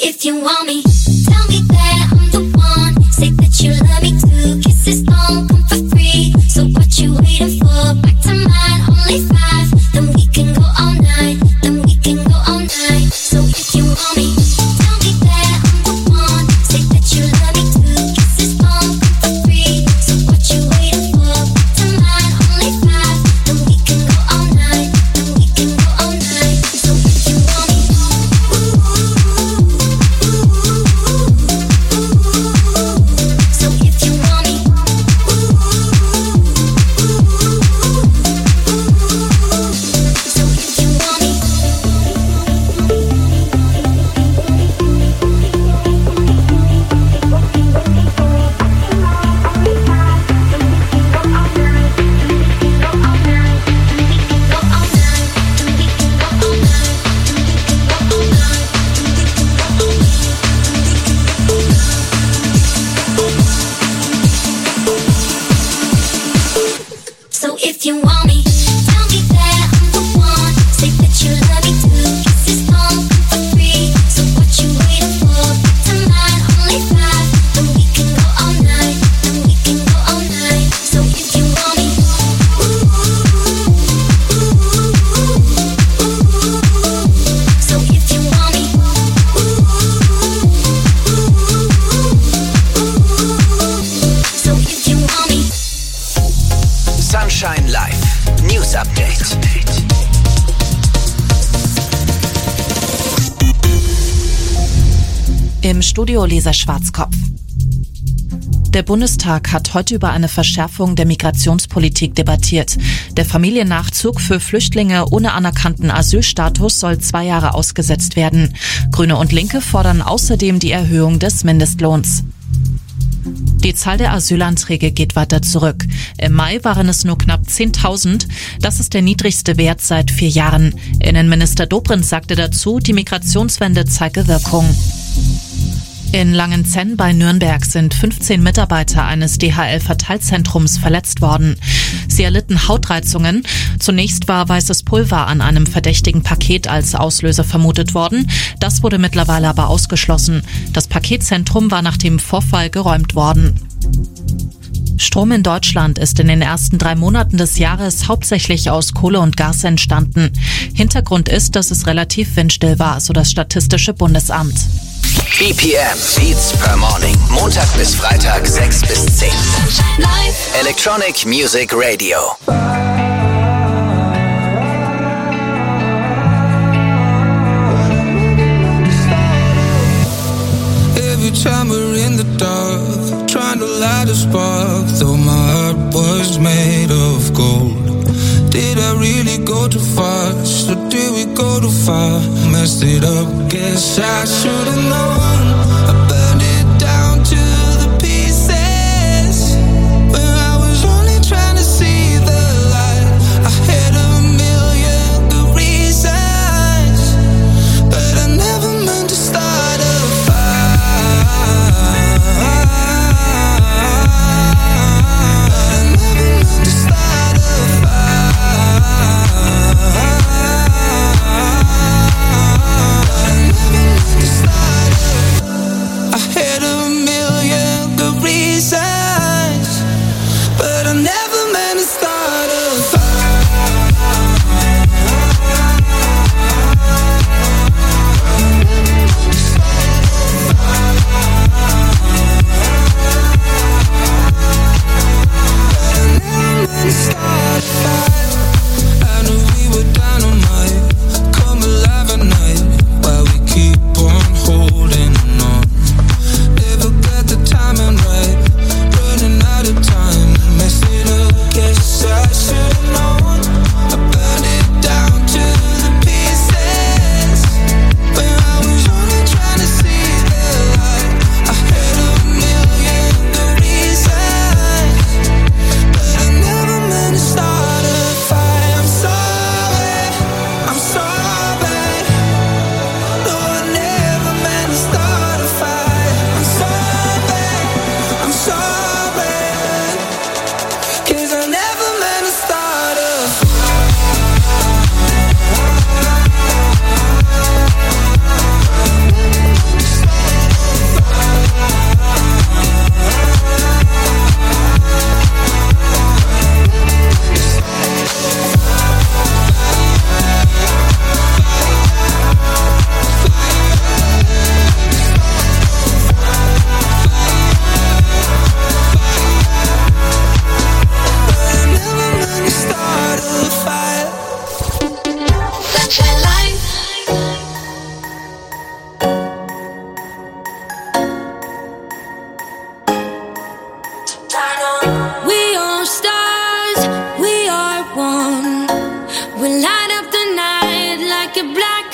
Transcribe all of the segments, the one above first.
if you want me, tell me that I'm the one. Say that you love me too. Kisses don't come for free. So what you waiting for? Back to mine, only 5. Then we can go all night. Then we can go all night. So if you want me, tell me that I'm the one. Say that you love me too. Kisses don't come for free. So what you waiting for? Back to mine, only 5. Then we can go all night. Then we can go all night. So if you want me, so if you want me, so if you want me. So if you want me, tell me that I'm the one. Say that you love me too. Kisses don't come for free. So what you waiting for? Back to mine, only 5. Then we can go all night. Then we can go all night. So if you want me, so if you want me, so if you want me. Sunshine Live News Update. Im Studio Lisa Schwarzkopf. Der Bundestag hat heute über eine Verschärfung der Migrationspolitik debattiert. Der Familiennachzug für Flüchtlinge ohne anerkannten Asylstatus soll 2 Jahre ausgesetzt werden. Grüne und Linke fordern außerdem die Erhöhung des Mindestlohns. Die Zahl der Asylanträge geht weiter zurück. Im Mai waren es nur knapp 10.000. Das ist der niedrigste Wert seit 4 Jahren. Innenminister Dobrindt sagte dazu, die Migrationswende zeige Wirkung. In Langenzenn bei Nürnberg sind 15 Mitarbeiter eines DHL-Verteilzentrums verletzt worden. Sie erlitten Hautreizungen. Zunächst war weißes Pulver an einem verdächtigen Paket als Auslöser vermutet worden. Das wurde mittlerweile aber ausgeschlossen. Das Paketzentrum war nach dem Vorfall geräumt worden. Strom in Deutschland ist in den ersten 3 Monaten des Jahres hauptsächlich aus Kohle und Gas entstanden. Hintergrund ist, dass es relativ windstill war, so das Statistische Bundesamt. BPM Beats per Morning. Montag bis Freitag 6 bis 10. Electronic Music Radio. Every time we're in the dark, trying to light a spark, though my heart was made of gold. Did I really go too fast, or did we go too far? Messed it up, guess I should've known. I burned it down to the pieces, when I was only trying to see the light. I had a million good reasons, but I never meant to start a fire. I never meant to start a fire. To start a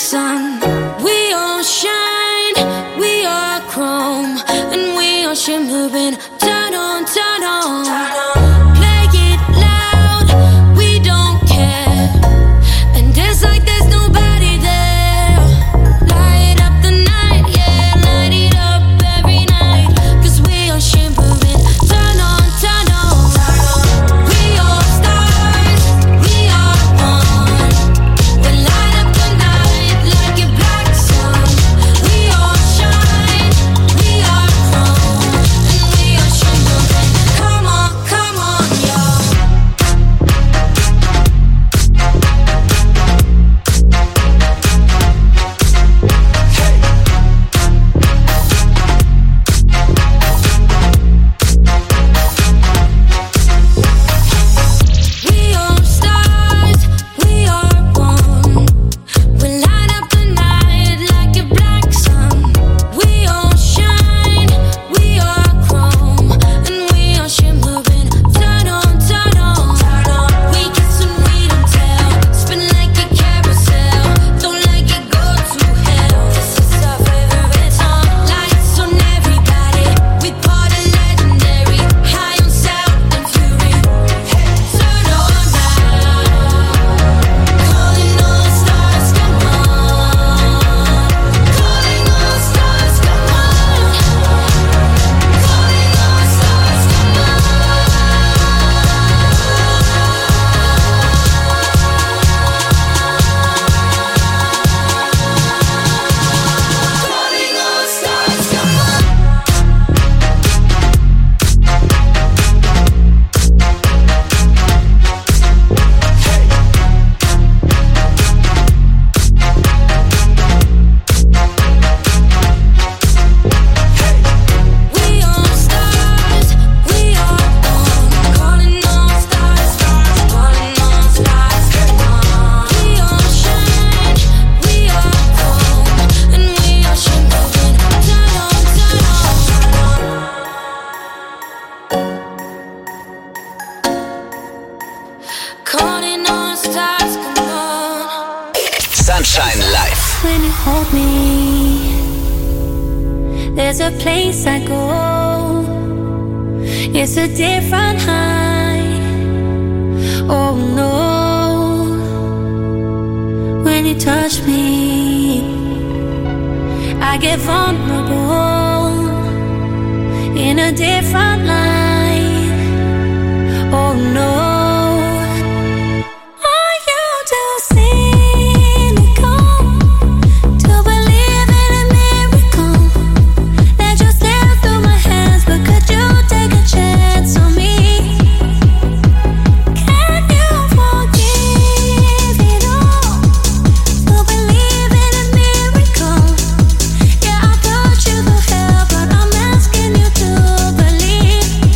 sun. We all shine, we all chrome, and we all shimmering. Turn on, turn on. Play it loud, we don't care. And it's like there's nobody there. Light up the night, yeah, light it up every night. 'Cause we all shimmering. Turn on, turn on. We all stars, we are one. We light up the night like a black sun. We all shine, we are chrome, and we are shimmering. Come on, y'all. We all stars, we are one. We light up the night like a black sun. We all shine, we are chrome, and we are shimmering. Turn on, turn on. We kiss and we don't tell. Spin like a carousel. Don't let it go to hell. This is our favorite song. Lights on everybody. We party legendary. High on sound and fury. Turn on now. Calling all stars, come on. Calling all stars, come on. Calling all stars, come on. Calling all stars, come on. We all stars, we are one. Calling all stars, calling all stars, come on. We all shine, we are chrome, and we are shimmering. Turn on, turn on. Calling all stars, come on. Sunshine Live. When you hold me, there's a place I go. It's a different high. Oh no. When you touch me, I get vulnerable in a different light. Oh no. Are you too cynical to believe in a miracle that just slipped through my hands? But could you take a chance on me? Can you forgive it all to believe in a miracle? Yeah, I'll put you through hell, but I'm asking you to believe.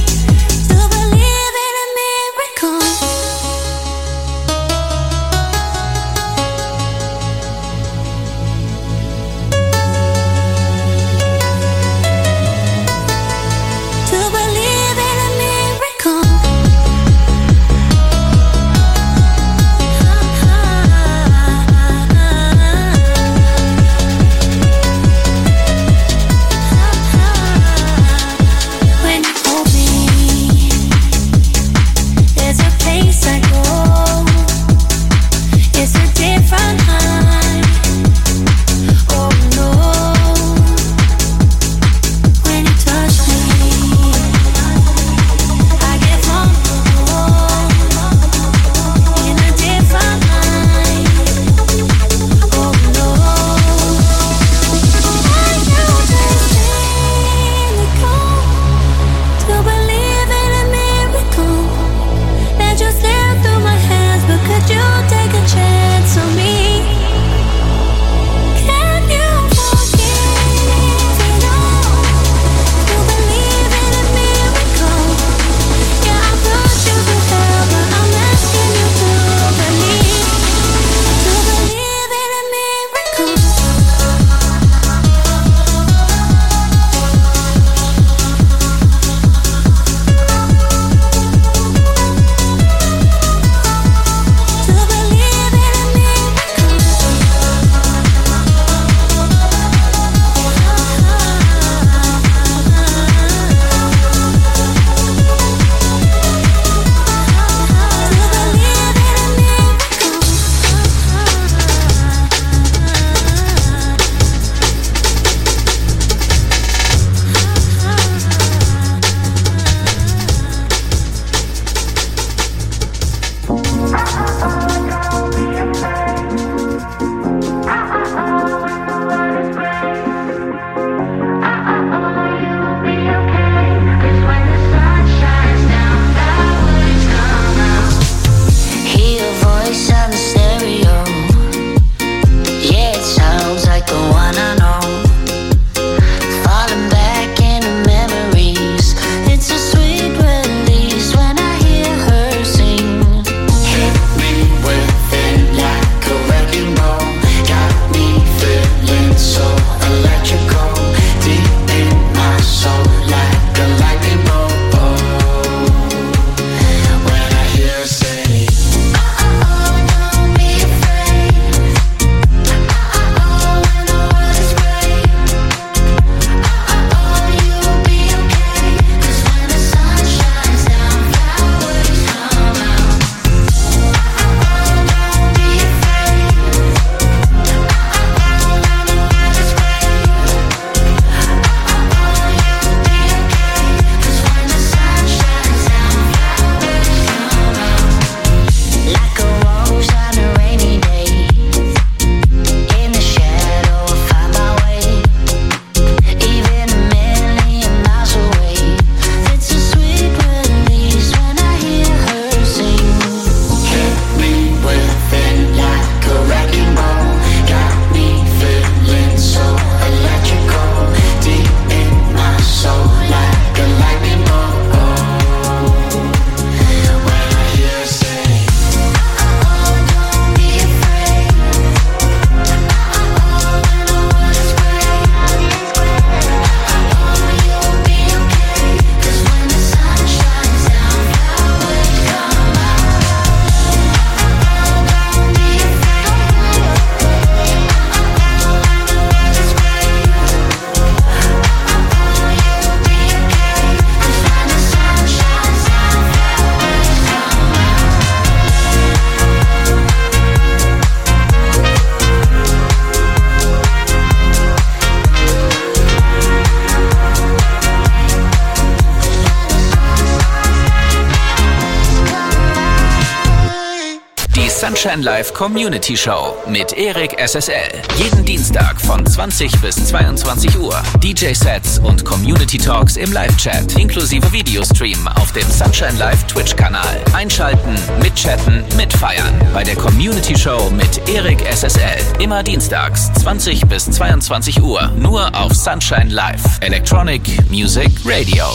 Sunshine Live Community Show mit Erik SSL. Jeden Dienstag von 20 bis 22 Uhr. DJ-Sets und Community Talks im Live-Chat, inklusive Videostream auf dem Sunshine Live Twitch-Kanal. Einschalten, mitchatten, mitfeiern bei der Community Show mit Erik SSL. Immer dienstags 20 bis 22 Uhr. Nur auf Sunshine Live. Electronic Music Radio.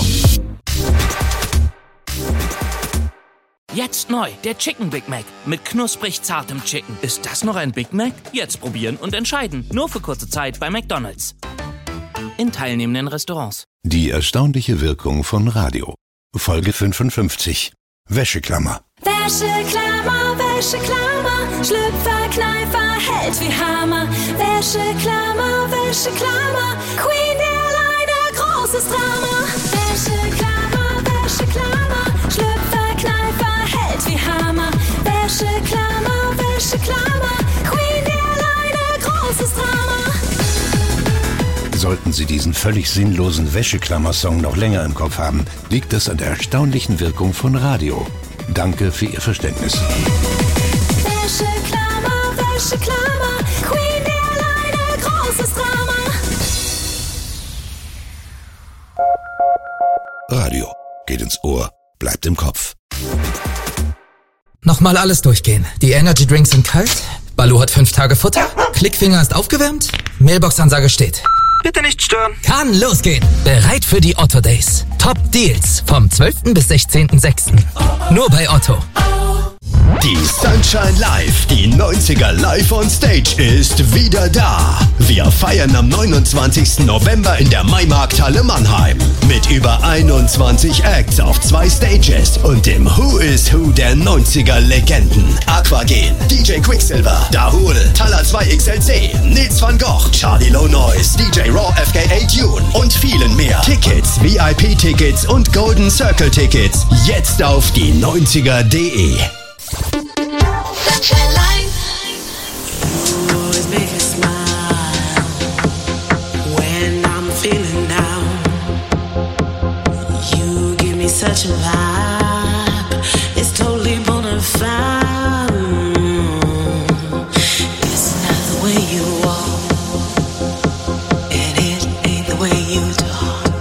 Jetzt neu, der Chicken Big Mac mit knusprig zartem Chicken. Ist das noch ein Big Mac? Jetzt probieren und entscheiden. Nur für kurze Zeit bei McDonald's. In teilnehmenden Restaurants. Die erstaunliche Wirkung von Radio. Folge 55. Wäscheklammer. Wäscheklammer, Wäscheklammer, Schlüpferkneifer hält wie Hammer. Wäscheklammer, Wäscheklammer, Queen der Leine, großes Drama. Wäscheklammer, Wäscheklammer, Schlüpferkneifer hält wie Hammer. Wäscheklammer, Wäscheklammer, Queen der Leine, großes Drama. Sollten Sie diesen völlig sinnlosen Wäscheklammer-Song noch länger im Kopf haben, liegt das an der erstaunlichen Wirkung von Radio. Danke für Ihr Verständnis. Wäscheklammer, Wäscheklammer, Queen der Leine, großes Drama. Radio geht ins Ohr, bleibt im Kopf. Nochmal alles durchgehen. Die Energy Drinks sind kalt, Baloo hat 5 Tage Futter, Klickfinger ist aufgewärmt, Mailbox-Ansage steht. Bitte nicht stören. Kann losgehen. Bereit für die Otto Days. Top Deals vom 12. bis 16.06. Nur bei Otto. Die Sunshine Live, die 90er Live on Stage ist wieder da. Wir feiern am 29. November in der Maimarkthalle Mannheim. Mit über 21 Acts auf 2 Stages und dem Who is Who der 90er Legenden. Aquagen, DJ Quicksilver, Dahul, Talla 2XLC, Nils van Gogh, Charlie Low Noise, DJ Raw FKA Tune und vielen mehr. Tickets, VIP-Tickets und Golden Circle Tickets jetzt auf die 90er.de. Sunshine Live. You always make me smile when I'm feeling down. You give me such a vibe. It's totally bona fide. It's not the way you walk, and it ain't the way you talk.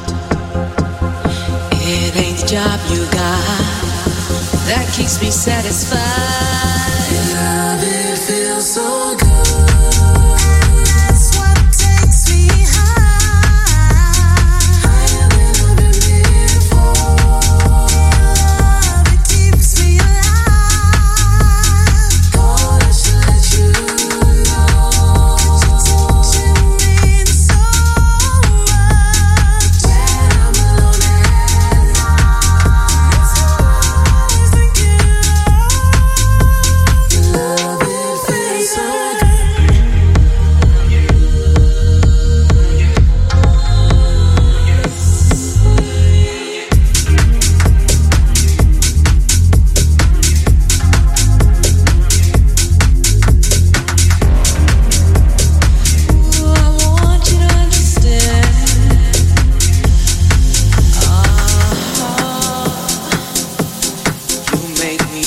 It ain't the job you got that keeps me satisfied. Love, it feels so good. That's what takes me high. Higher than I've been before. It keeps me alive. God, I should let you know. You mean so much. When I'm alone at night, it's always thinking of love. It feels so good. I want you to understand. You make me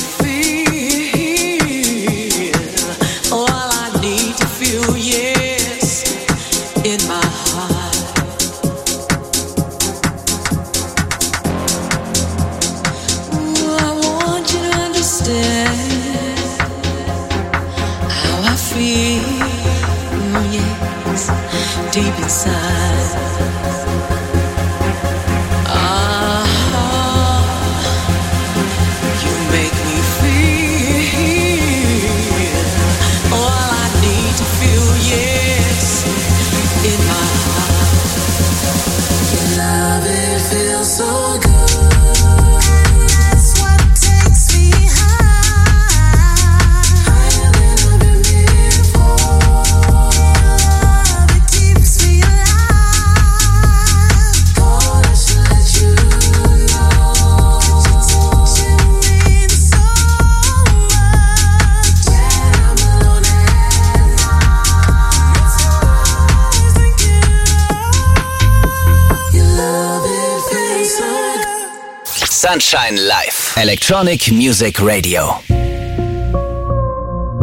feel all I need to feel, yes, in my heart. I want you to understand how I feel, yes, deep inside. You make me feel all I need to feel, yes, in my heart. Love, it feels so good. That's what takes me high. Higher than I've been before. It keeps me alive. God, I should let you know. You mean so much. When I'm alone at night, it's always thinking of your love. It feels so good. Sunshine Live. Electronic Music Radio.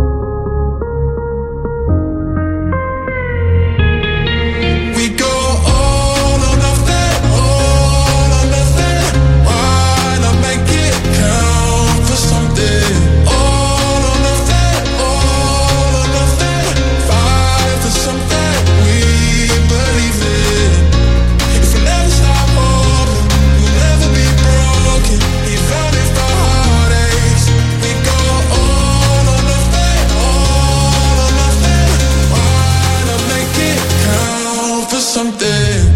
something.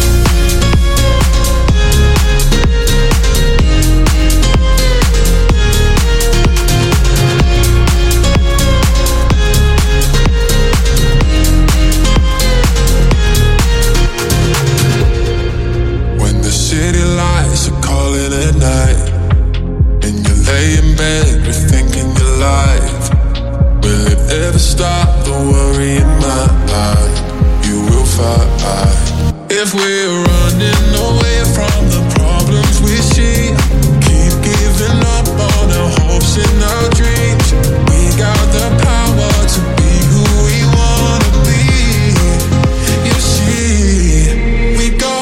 City lights are calling at night, and you lay in bed rethinking your life. Will it ever stop the worry in my life? You will fight. If we're running away from the problems we see, keep giving up on our hopes and our dreams. We got the power to be who we wanna be. You see, we go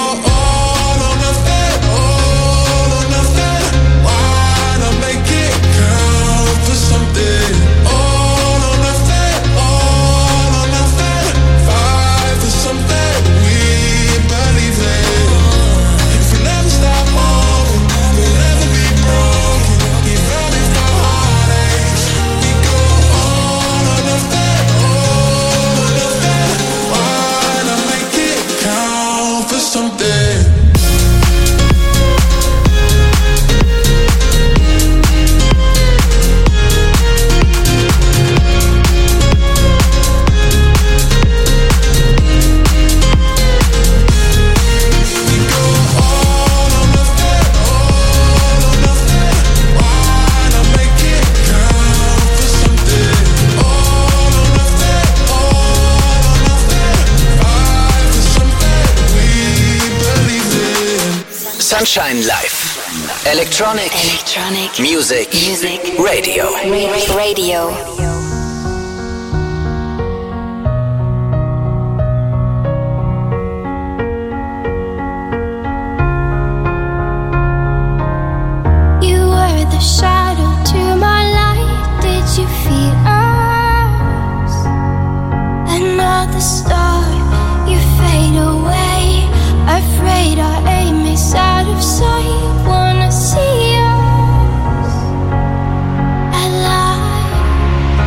Sunshine Live. Electronic Music Radio. You were the shadow to my light. Did you feel us? Another star, you fade away. Afraid our aim is out of sight. Wanna see us alive.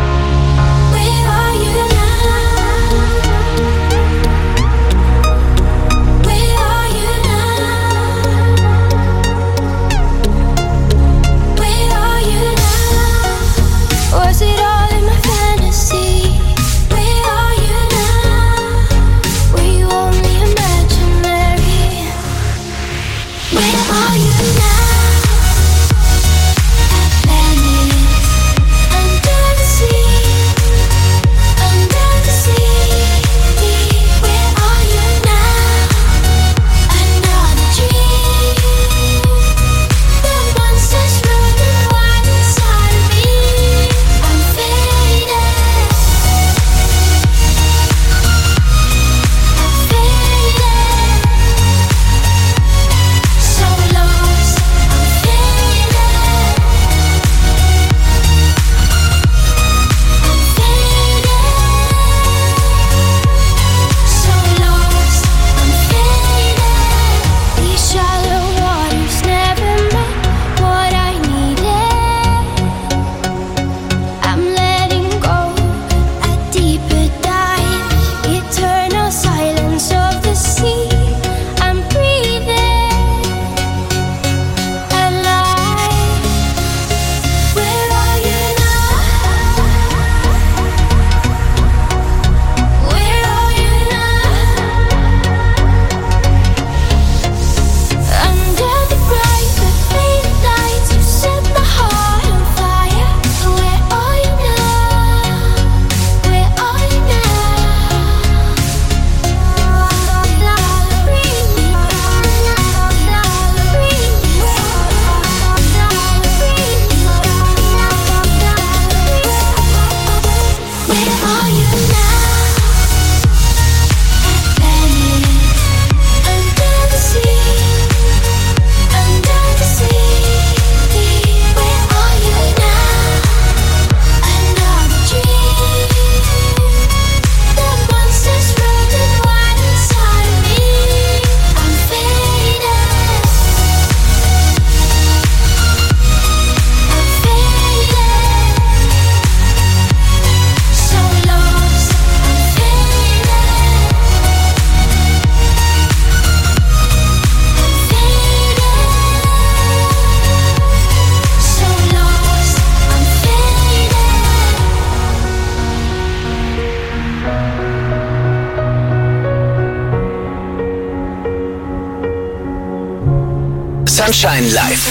Sunshine Live.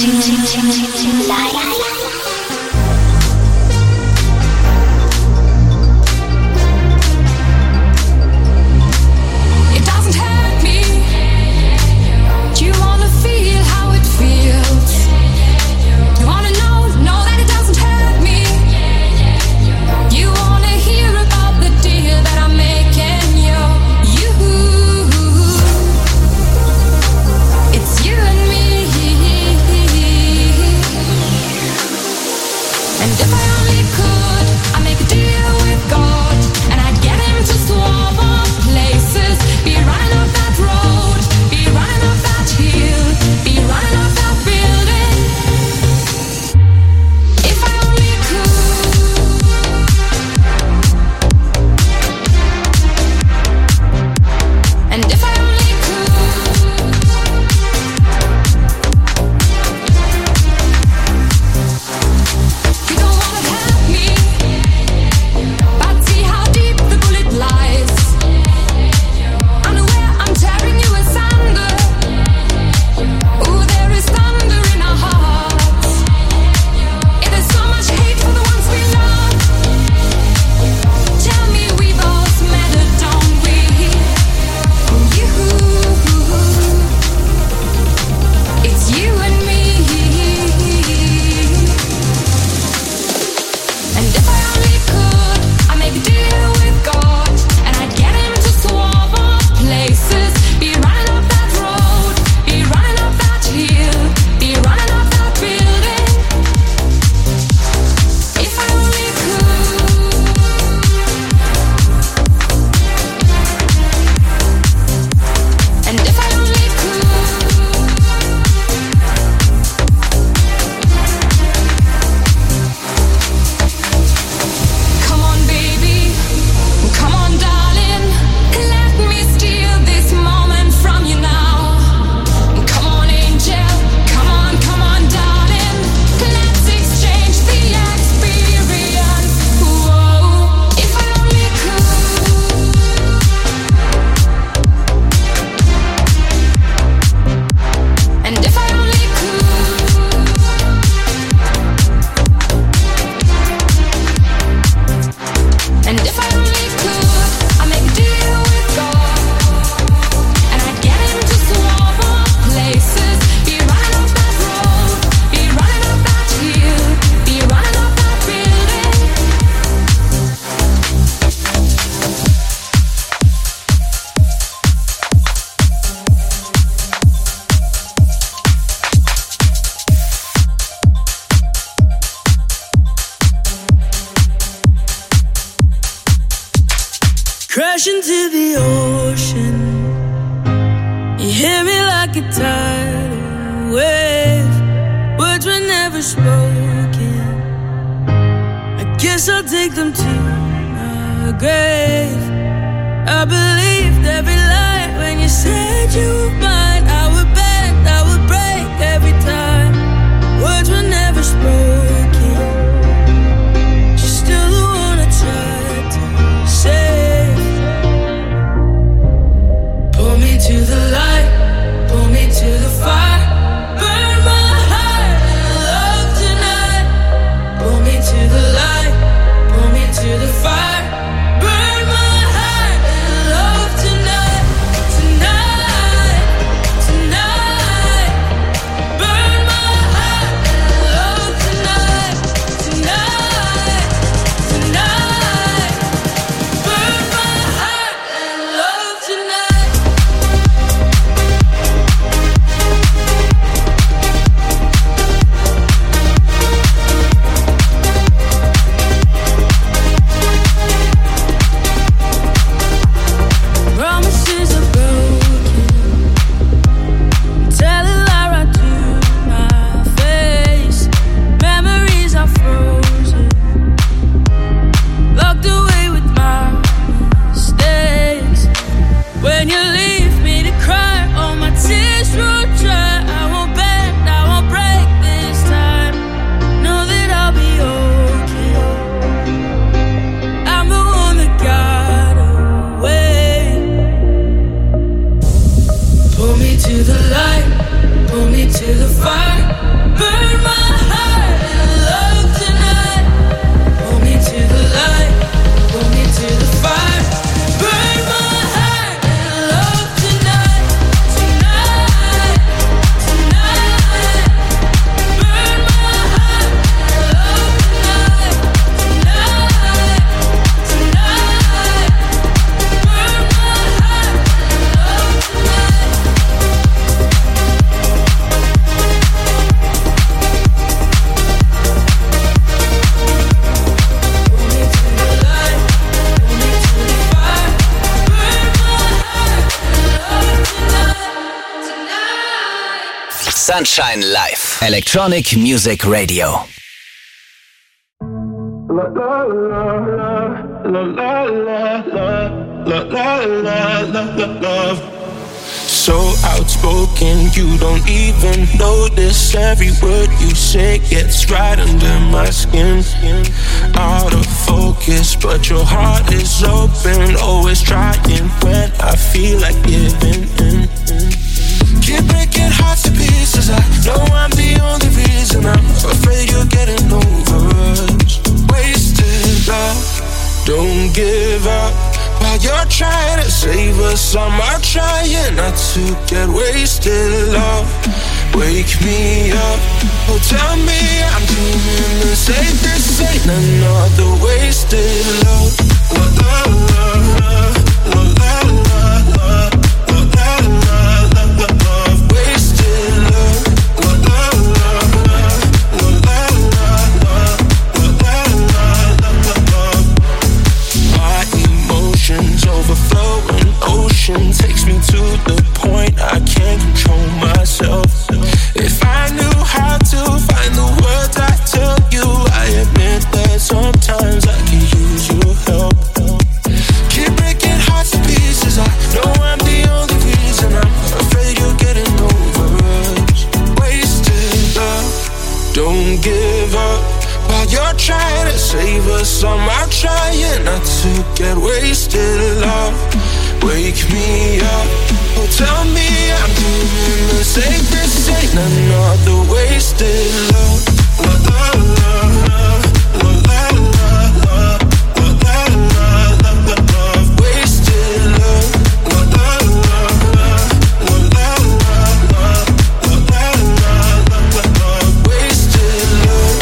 Crash into the ocean. You hear me like a tidal wave. Words were never spoken. I guess I'll take them to my grave. I believed every lie when you said you were mine. I would bend, I would break every time. Words were never spoken. You're still the one I tried to save. Pull me to the light, pull me to the fire. Burn my heart in love tonight. Pull me to the light, pull me to the fire. Burn my heart in love tonight. Tonight, tonight. Burn my heart in love tonight. Tonight, tonight. Burn my heart in love tonight. Promises are broken. Tell a lie right to my face. Memories are frozen. Locked away with my mistakes. When you leave me to cry, all my tears roll dry. I won't bend, I won't break this time. Know that I'll be okay. I'm the one that got away. Pull me to the light, pull me me to the fire, burn my heart in love tonight. Pull me to the light, pull me to the fire, burn my heart in love tonight, tonight, tonight. Burn my heart in love tonight, tonight, tonight. Burn my heart in love tonight. Sunshine Live. Electronic Music Radio. So outspoken, you don't even notice. Every word you say gets right under my skin. Out of focus, but your heart is open. Always trying when I feel like giving in. Keep breaking hearts to pieces. I know I'm the only reason. I'm afraid you're getting over us. Wasted love, don't give up. While you're trying to save us, I'm trying not to get wasted. Love, wake me up. Oh, tell me I'm dreaming the safest. Ain't another wasted love. Love, love, love, love, love, love, love. Overflowing ocean takes me to the point I can't control myself. If I knew how to find the words I tell you, I admit that sometimes I can use your help. Keep breaking hearts to pieces. I know I'm the only reason. I'm afraid you're getting over us. Wasted love, don't give up. While you're trying to save us, I'm trying not to get wasted. Love, wake me up. Oh, tell me I'm doing the safest. Ain't another wasted love. Love, love, love, love, love, love, love, love, love, love, love. Wasted love. Love, love, love, love, love, love, love, love, love, love, love. Wasted love.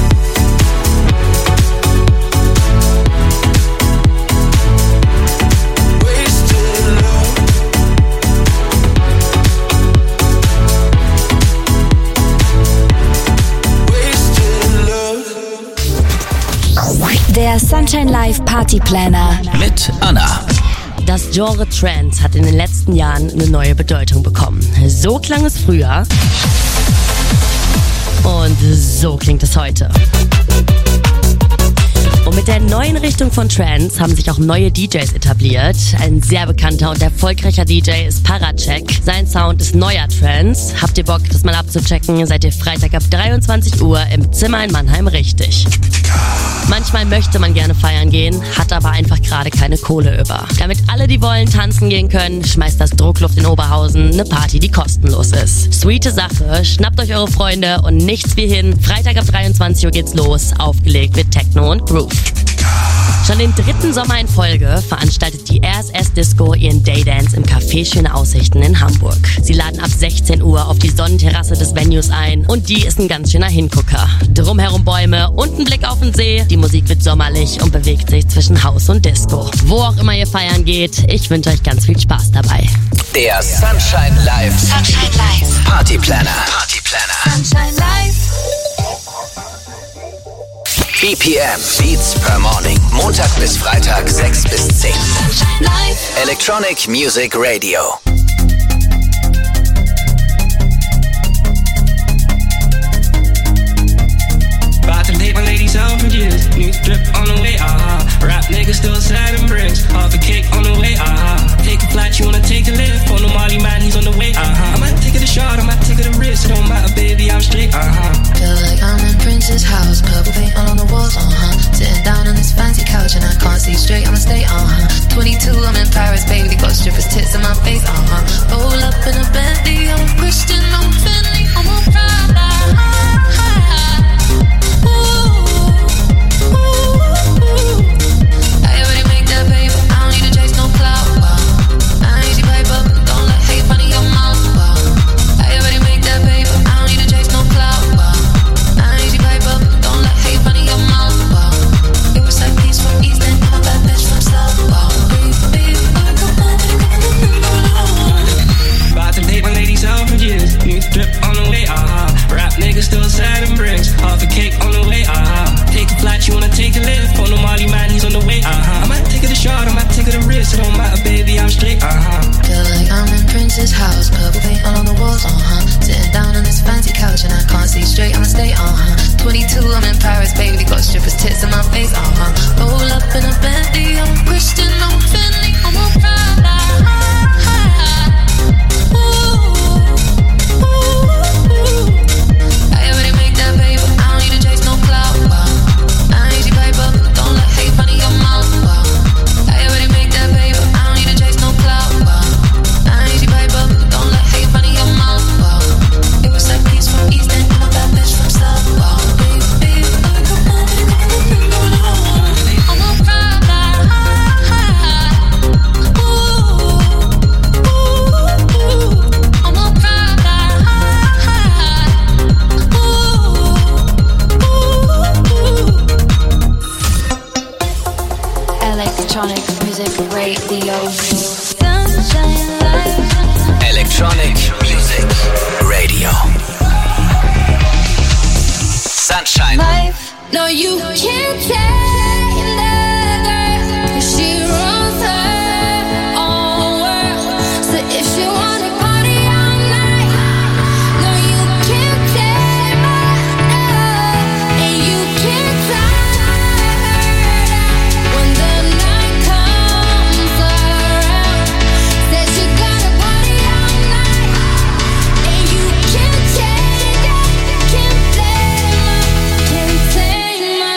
Der Sunshine Live Party Planner mit Anna. Das Genre Trance hat in den letzten Jahren eine neue Bedeutung bekommen. So klang es früher und so klingt es heute. Und mit der neuen Richtung von Trance haben sich auch neue DJs etabliert. Ein sehr bekannter und erfolgreicher DJ ist Paracek. Sein Sound ist neuer Trance. Habt ihr Bock, das mal abzuchecken? Seid ihr Freitag ab 23 Uhr im Zimmer in Mannheim richtig. Manchmal möchte man gerne feiern gehen, hat aber einfach gerade keine Kohle über. Damit alle, die wollen, tanzen gehen können, schmeißt das Druckluft in Oberhausen eine Party, die kostenlos ist. Sweete Sache, schnappt euch eure Freunde und nichts wie hin. Freitag ab 23 Uhr geht's los, aufgelegt mit Techno und Groove. Schon den 3. Sommer in Folge veranstaltet die RSS Disco ihren Daydance im Café Schöne Aussichten in Hamburg. Sie laden ab 16 Uhr auf die Sonnenterrasse des Venues ein und die ist ein ganz schöner Hingucker. Drumherum Bäume und ein Blick auf den See. Die Musik wird sommerlich und bewegt sich zwischen Haus und Disco. Wo auch immer ihr feiern geht, ich wünsche euch ganz viel Spaß dabei. Der Sunshine Live Party Planner. Sunshine Live. BPM Beats per Morning. Montag bis Freitag 6 bis 10. Sunshine Live. Electronic Music Radio. About to date my ladies out for years. New drip on the way, Rap niggas still sad and bricks. Half a cake on the way, Take a flight, you wanna take a lift. For no Molly man, he's on the way, I might take it a shot, I might take it a risk. It don't matter, baby, I'm straight, Feel like I'm in Prince's house. Purple paint all on the walls, Sitting down on this fancy couch and I can't see straight, I'ma stay, 22, I'm in Paris, baby. Got strippers' tits in my face, Roll up in a Bentley, I'm Christian, I'm Fendi. see straight on the state, 22, I'm in Paris, baby, got strippers' tits in my face, roll up in a Bentley, I'm Christian, I'm Fendi, I'm a Prada. I already make that paper, I don't need to chase no clout. I ain't easy paper, don't let hate run in your mouth. I already make that paper, I don't need to chase no clout. I ain't easy paper, don't let hate run in your mouth. It was that piece from East End, I'm a bad bitch from South. I'm a Prada. I'm a Prada. Electronic music radio. Sunshine Life. Electronic Music Radio. Sunshine Life. No, you can't take another, 'cause she runs her own world. So if she wanna party all night, no, you can't take my love, and you can't tie her down. When the night comes around, said she gonna party all night, and you can't take that, can't take my, can't take my.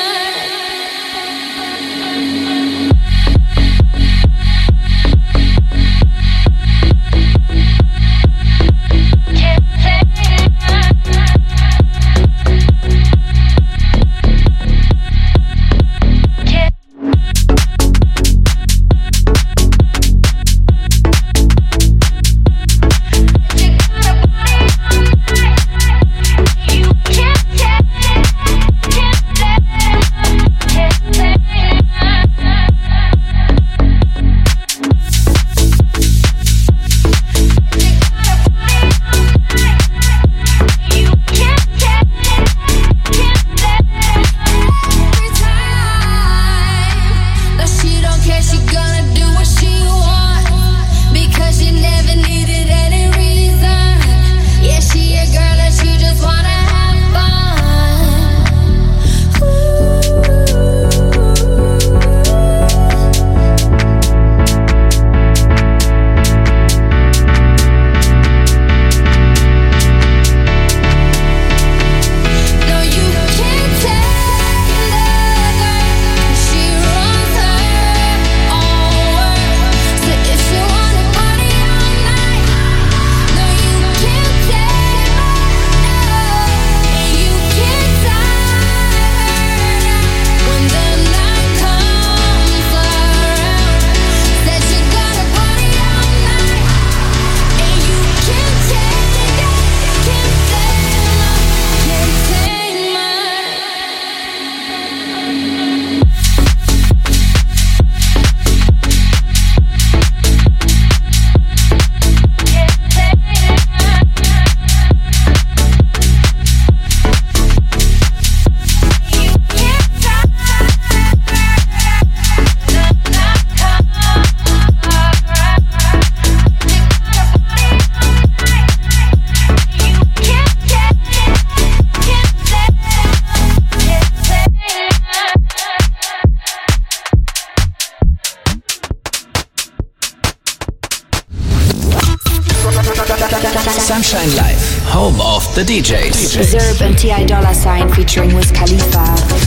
Sunshine Live, home of the DJs. Zerb and T.I. Dollar Sign featuring Wiz Khalifa.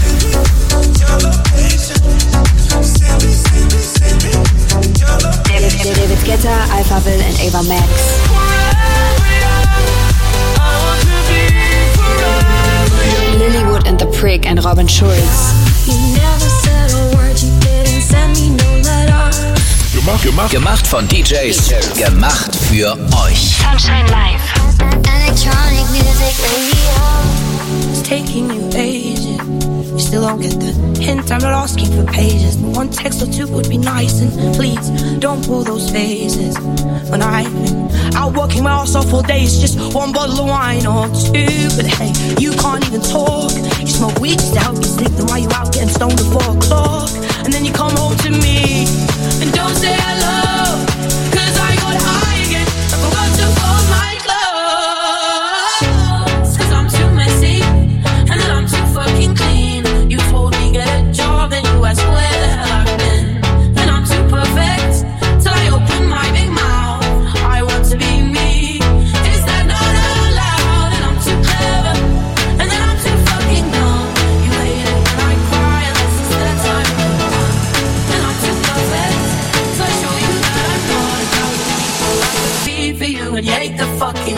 David Guetta, Alphaville and Ava Max. Lilywood and The Prick and Robin Schulz. You never said a word, you didn't send me no letter. Gemacht von DJs, gemacht für euch. Sunshine Live. Electronic music radio. It's taking you ages. You still don't get the hint. I'm not asking for pages. One text or two would be nice, and please don't pull those faces. When I've been out working my ass off all day, it's just one bottle of wine or two. But hey, you can't even talk. You smoke weed just to help you sleep. Then why you out getting stoned at 4 o'clock? And then you come home to me and don't say hello, 'cause I got high again. I forgot to fold my clothes, 'cause I'm too messy. the fucking.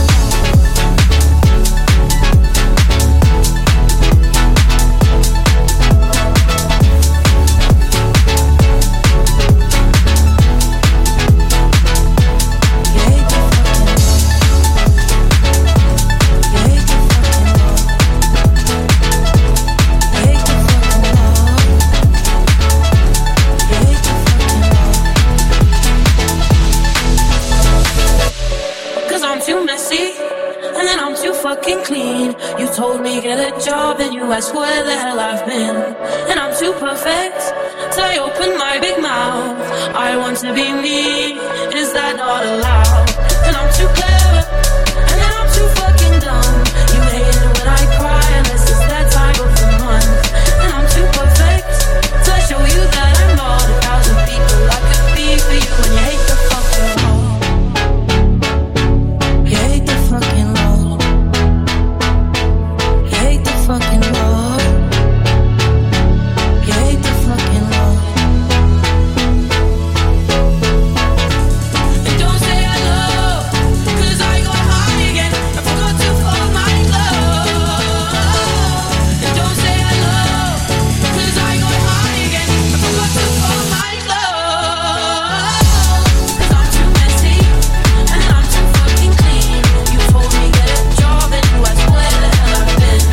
Fucking clean. You told me get a job, then you asked where the hell I've been. And I'm too perfect, so I open my big mouth. I want to be me, is that not allowed? And I'm too clever, and then I'm too fucking dumb. You hate it when I cry, unless it's that time of the month. And I'm too perfect, so I show you that I'm not 1,000 people I could be for you. And you hate the fucking law. You hate the fucking law. Fucking law. You hate the fucking law. And don't say I love, 'cause I got high again. I forgot to fold my glove. And don't say I love, 'cause I got high again. I forgot to fold my glove. 'Cause I'm too messy, and I'm too fucking clean. You told me get a job, and you asked where the hell I've been.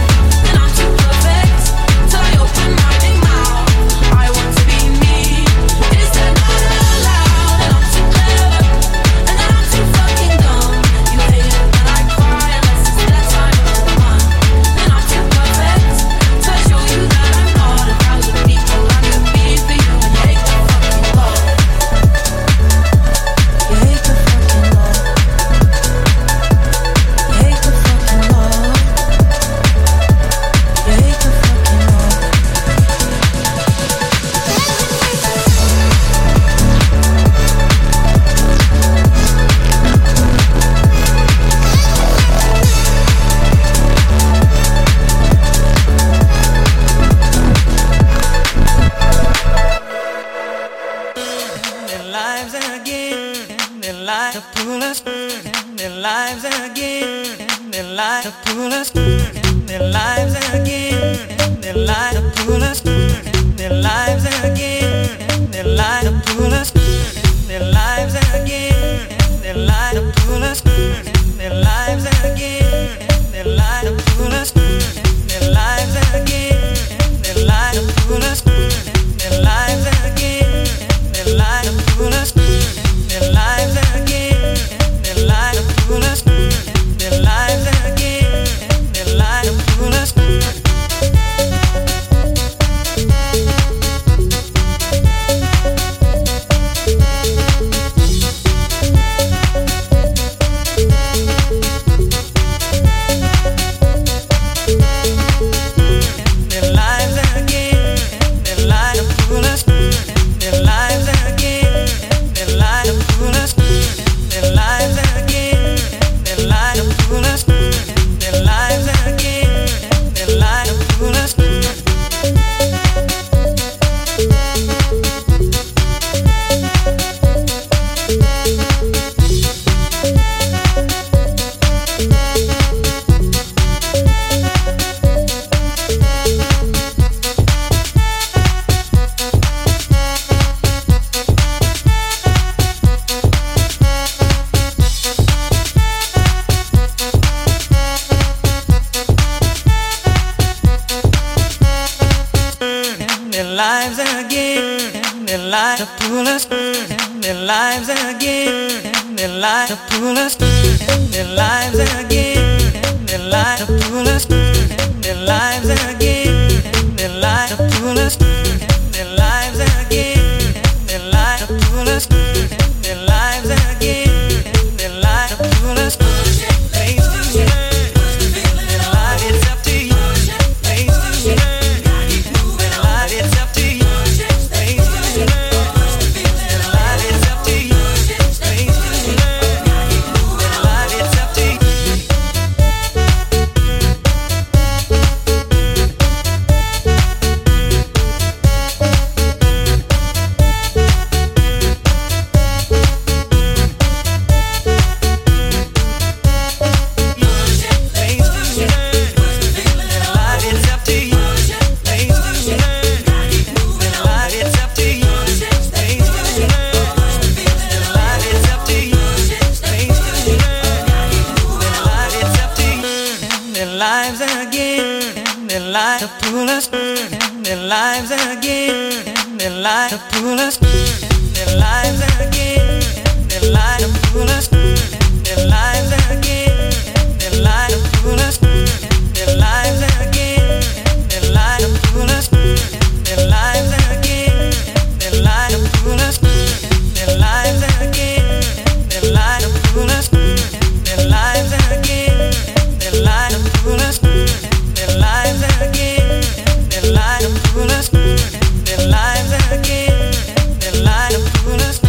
light to pull us in their lives again. Their light to pull us in their lives again. Their light to pull us in their lives again. Their light to pull us in their lives again. Their light to pull us in their lives again. Their light to pull us in their lives again. Their light to pull us in their lives again. Their light to pull us in their lives again. Their light to pull us in their lives again. Their light to pull us.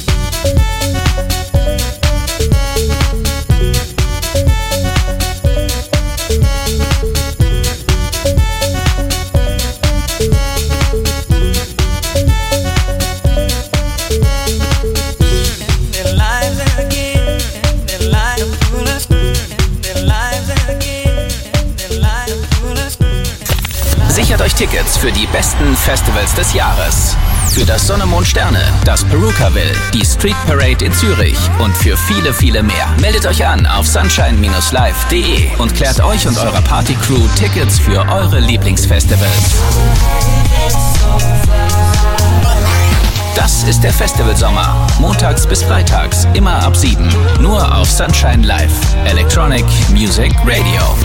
Sichert euch Tickets für die besten Festivals des Jahres. Für das Sonne, Mond, Sterne, das Perukaville, die Street Parade in Zürich und für viele, viele mehr. Meldet euch an auf sunshine-live.de und klärt euch und eurer Partycrew Tickets für eure Lieblingsfestivals. Das ist der Festivalsommer. Montags bis freitags, immer ab 7. Nur auf Sunshine Live. Electronic Music Radio.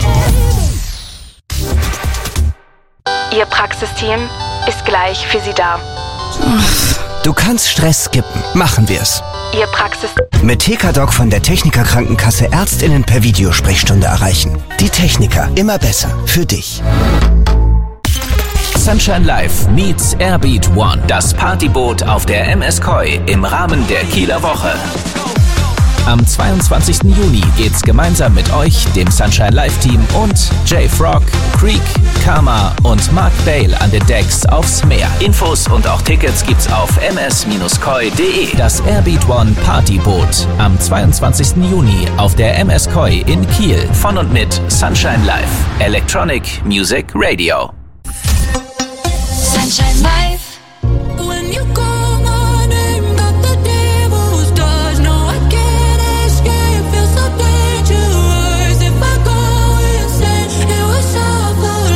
Ihr Praxisteam ist gleich für Sie da. Du kannst Stress skippen. Machen wir's. Ihr Praxis... Mit TKDoc von der Techniker Krankenkasse ÄrztInnen per Videosprechstunde erreichen. Die Techniker, immer besser. Für dich. Sunshine Live meets Airbeat One. Das Partyboot auf der MS Koi im Rahmen der Kieler Woche. Am 22. Juni geht's gemeinsam mit euch, dem Sunshine Live Team und J-Frog, Creek, Karma und Mark Bale an den Decks aufs Meer. Infos und auch Tickets gibt's auf ms-koi.de. Das Airbeat One Partyboot am 22. Juni auf der MS Koi in Kiel. Von und mit Sunshine Live. Electronic Music Radio. Sunshine Live. When you call my name, got the devil's touch. No, I can't escape. Feel so dangerous. If I go insane, it was all for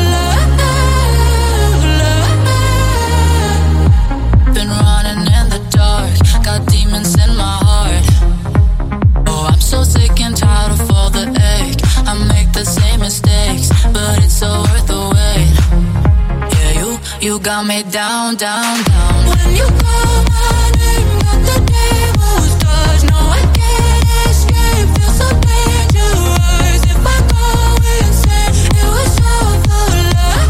love. Been running in the dark, got demons in my heart. Oh, I'm so sick and tired of all the ache. I make the same mistakes, but it's so worth the wait. You got me down, down, down. When you call my name, got the devil's touch. No, I can't escape. Feel so dangerous. If I go insane, it was all for love.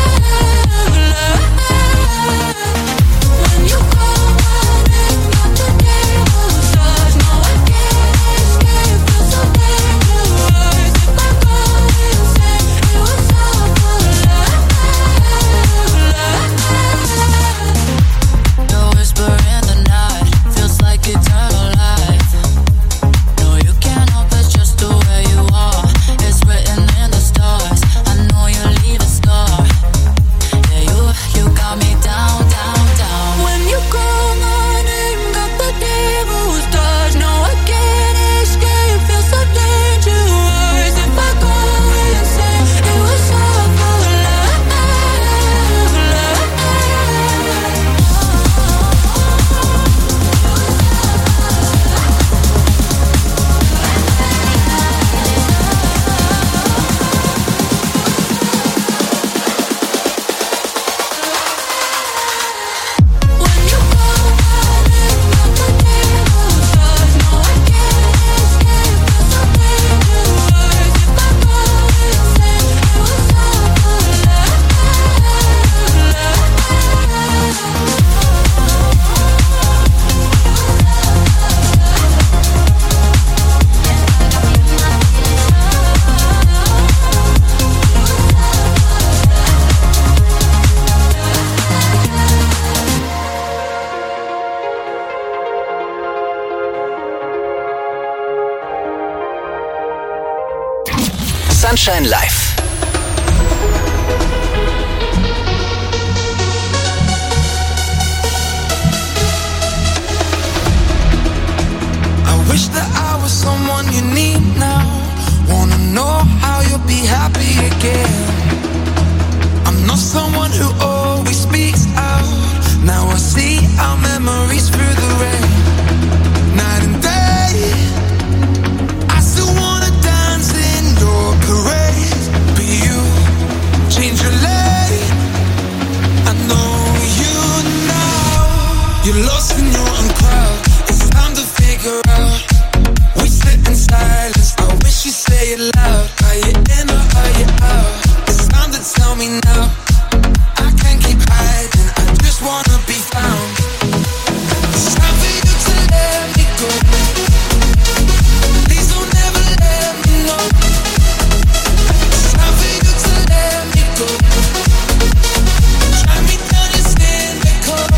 When you call my name, got the devil's touch. No, I can't escape. Feel so dangerous. If I go insane, it was all for love. The whisper in the night feels like eternal life. No, you can't help it, just the way you are. It's written in the stars. I know you leave a scar. Yeah, you got me down, down, down. When you call my name, got the devil's touch. No, I can't escape. Feel so dangerous. If I go insane, it was all for love. Sunshine Live. I wish that I was someone you need now. Wanna know how you'll be happy again. I'm of someone who always speaks out. Now I see our memories through the rain. Night and day, I still wanna dance in your parade. But you change your lane. I know you now. You're lost in your own crowd. It's time to figure out. We sit in silence. I wish you say it loud. Are you in or are you out? It's time to tell me now. I can't keep hiding. I just wanna be found. It's time for you to let me go. Please don't ever let me know. It's time for you to let me go. Drive me down your cynical.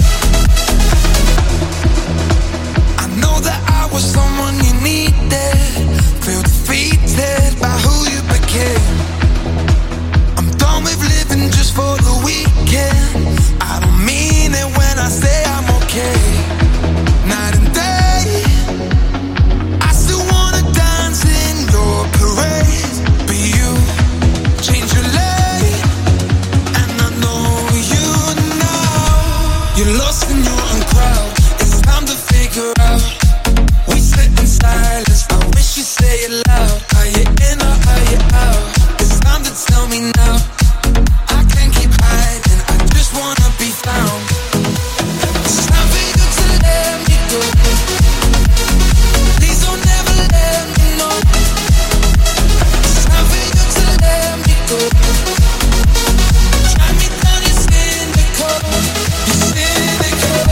I know that I was someone you needed. Feel defeated by who you became. I'm done with living just for the weekend. I don't mean it when I say I'm okay. Night and day, I still wanna dance in your parade. But you change your lane, and I know you now. You're lost in your own crowd. It's time to figure out. We sit in silence. I wish you say it loud. Are you in or are you out? It's time to tell me now. I can't keep hiding. I just wanna be found. It's time for you to let me go. Please don't ever let me know. It's time for you to let me go. Drive me down your cynical. You're cynical.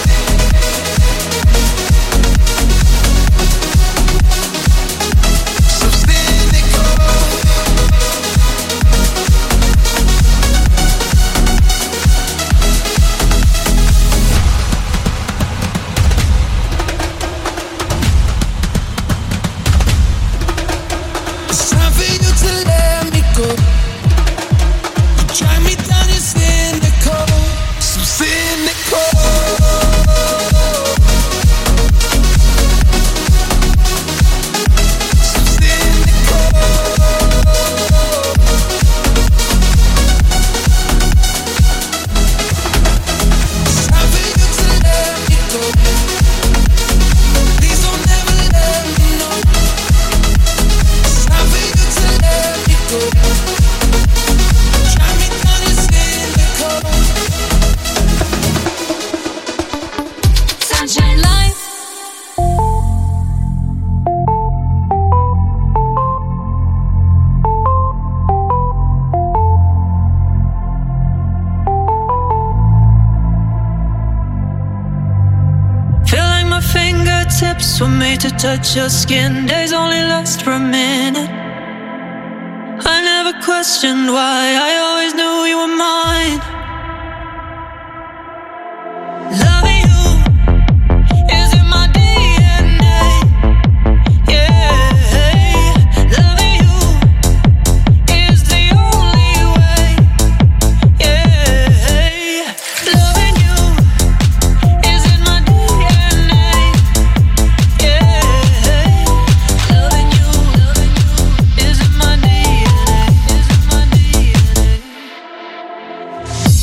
So cynical. It's time for you to let me go. You drive me down your cynical. So cynical. So cynical. It's time for you to let me go. Please don't ever let me know. It's time for you to let me go. Drive me down your cynical. Sunshine Life. Feel like my fingertips were made to touch your skin. Days only last for a minute. I never questioned why. I always knew you were mine. Loving you is in my DNA. Yeah, loving you is the only way. Yeah, loving you is in my DNA. Yeah, loving you is in my DNA. Is in my DNA.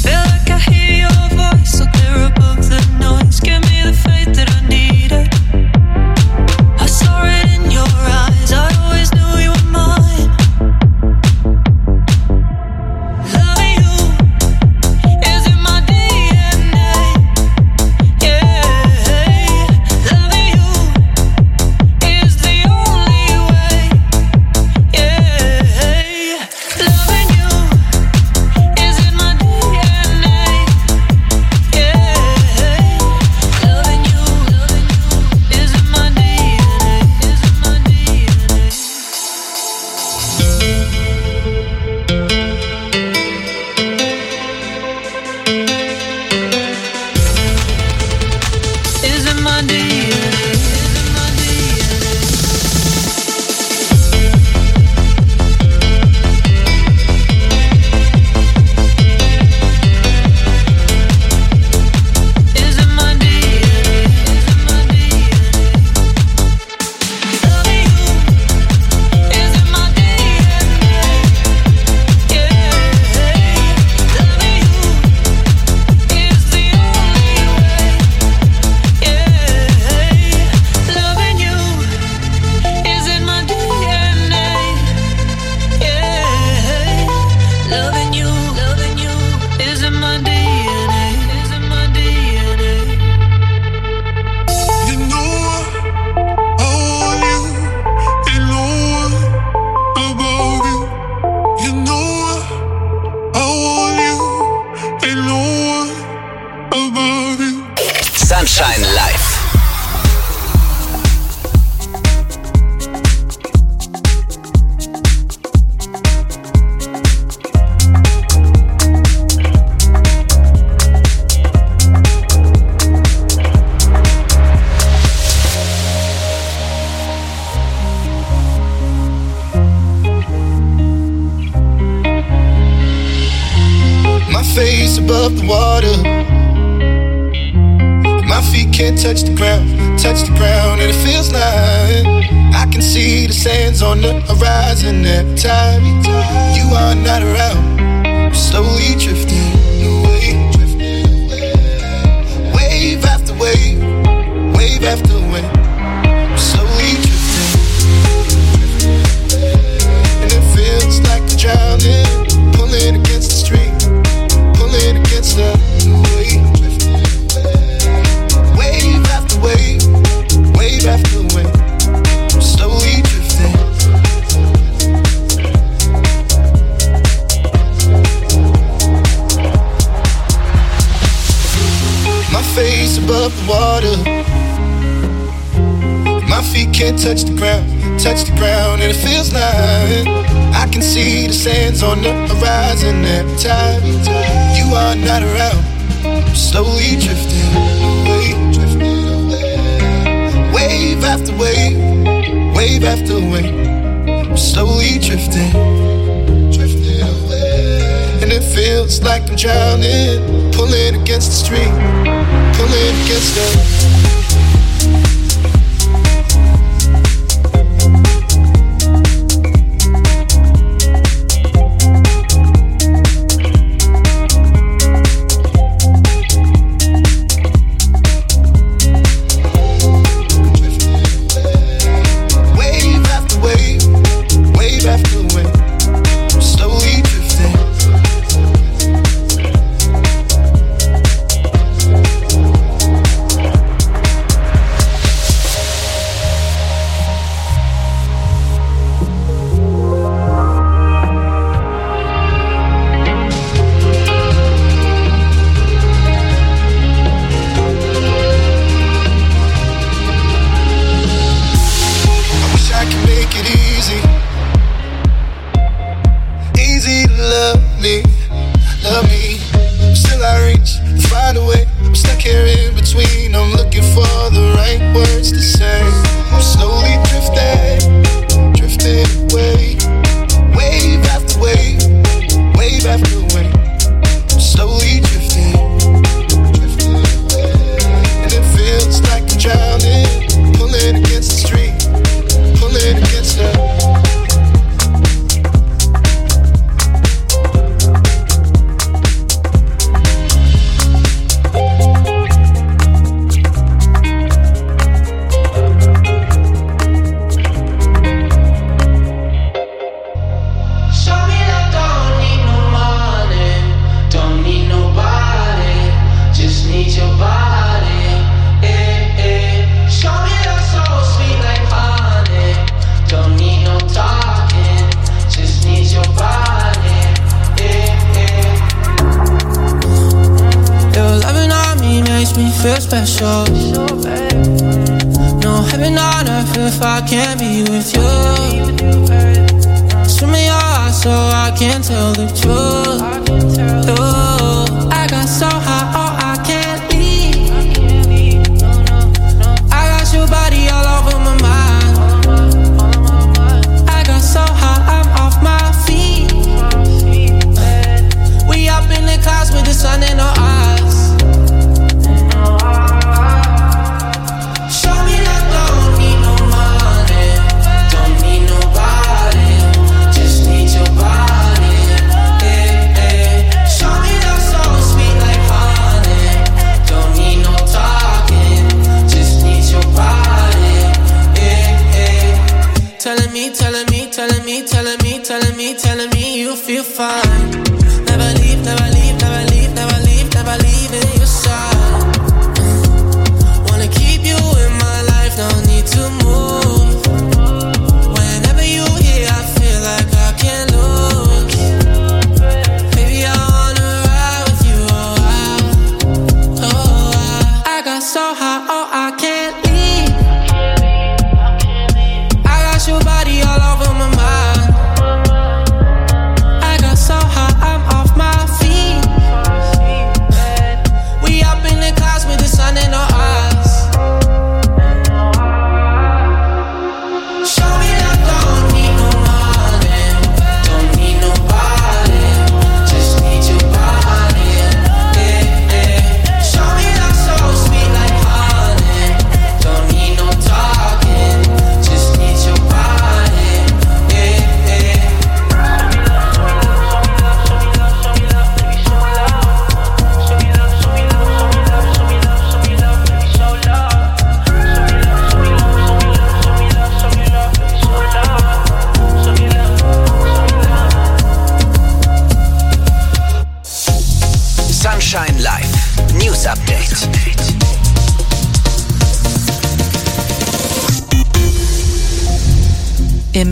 above the water. My feet can't touch the ground, and it feels like I can see the sands on the horizon every time you are not around. I'm slowly drifting away, wave after wave, wave after wave. I'm slowly drifting, and it feels like I'm drowning, pulling against the stream, pulling against the wave. Wave after wave, wave after wave, I'm slowly drifting. My face above the water, my feet can't touch the ground, and it feels like I can see the sands on the horizon every time you are not around. I'm slowly drifting away, wave after wave, wave after wave. I'm slowly drifting away, and it feels like I'm drowning, pulling against the stream, pulling against the. Your body all over my mind. I got so high,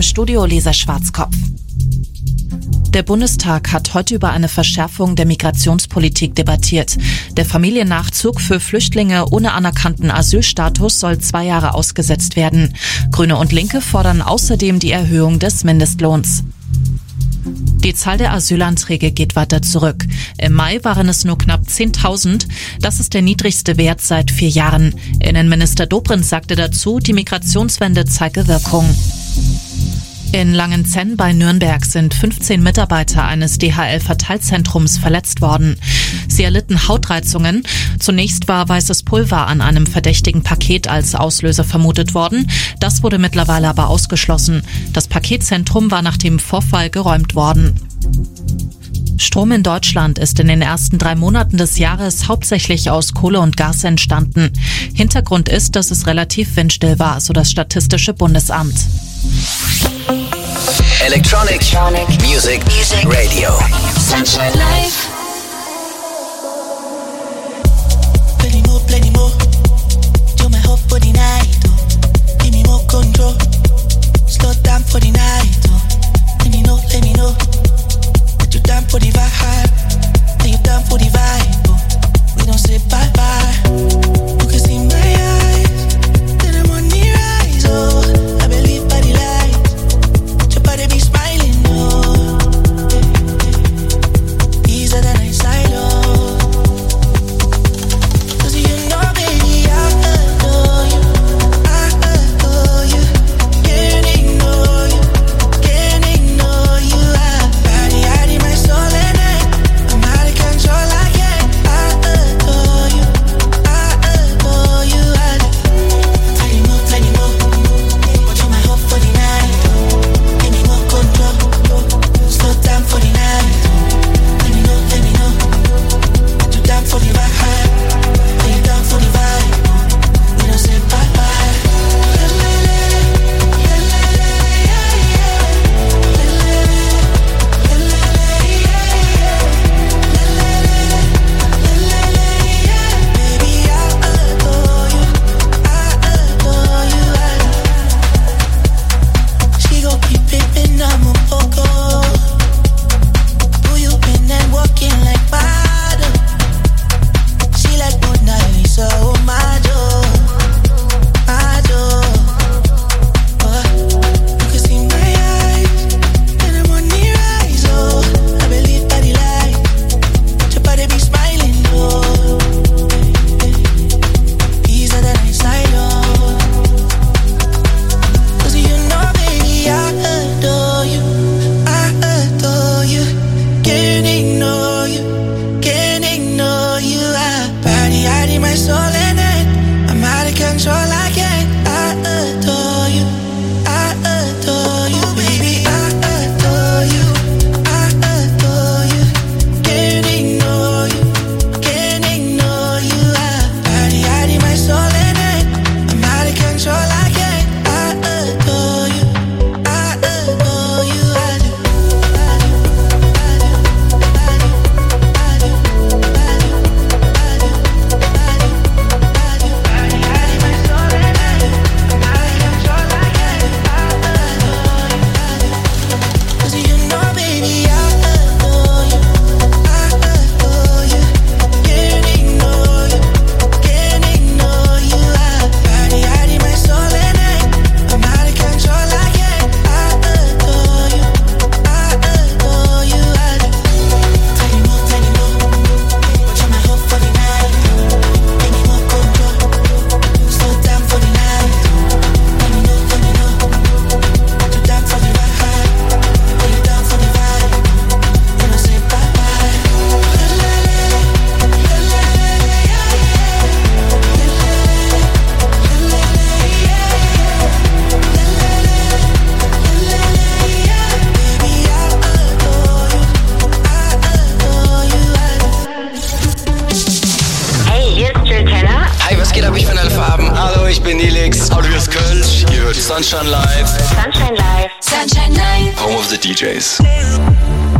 Studio Lisa Schwarzkopf. Der Bundestag hat heute über eine Verschärfung der Migrationspolitik debattiert. Der Familiennachzug für Flüchtlinge ohne anerkannten Asylstatus soll 2 Jahre ausgesetzt werden. Grüne und Linke fordern außerdem die Erhöhung des Mindestlohns. Die Zahl der Asylanträge geht weiter zurück. Im Mai waren es nur knapp 10.000. Das ist der niedrigste Wert seit 4 Jahren. Innenminister Dobrindt sagte dazu, die Migrationswende zeige Wirkung. In Langenzenn bei Nürnberg sind 15 Mitarbeiter eines DHL-Verteilzentrums verletzt worden. Sie erlitten Hautreizungen. Zunächst war weißes Pulver an einem verdächtigen Paket als Auslöser vermutet worden. Das wurde mittlerweile aber ausgeschlossen. Das Paketzentrum war nach dem Vorfall geräumt worden. Strom in Deutschland ist in den ersten 3 Monaten des Jahres hauptsächlich aus Kohle und Gas entstanden. Hintergrund ist, dass es relativ windstill war, so das Statistische Bundesamt. Electronic Music Radio. Sunshine Life. Plenty more. Do my hope for the night. Oh. Give me more control. Slow down for the night. Oh. Let me know. That you down for the vibe. That you down for the vibe. Oh. We don't say bye bye. You can see my eyes. Then I'm on the rise. Oh, I believe by the light. Your body be smiling. Oh, easier than I silo. Sunshine Live. Sunshine Live. Sunshine Live. Home of the DJs.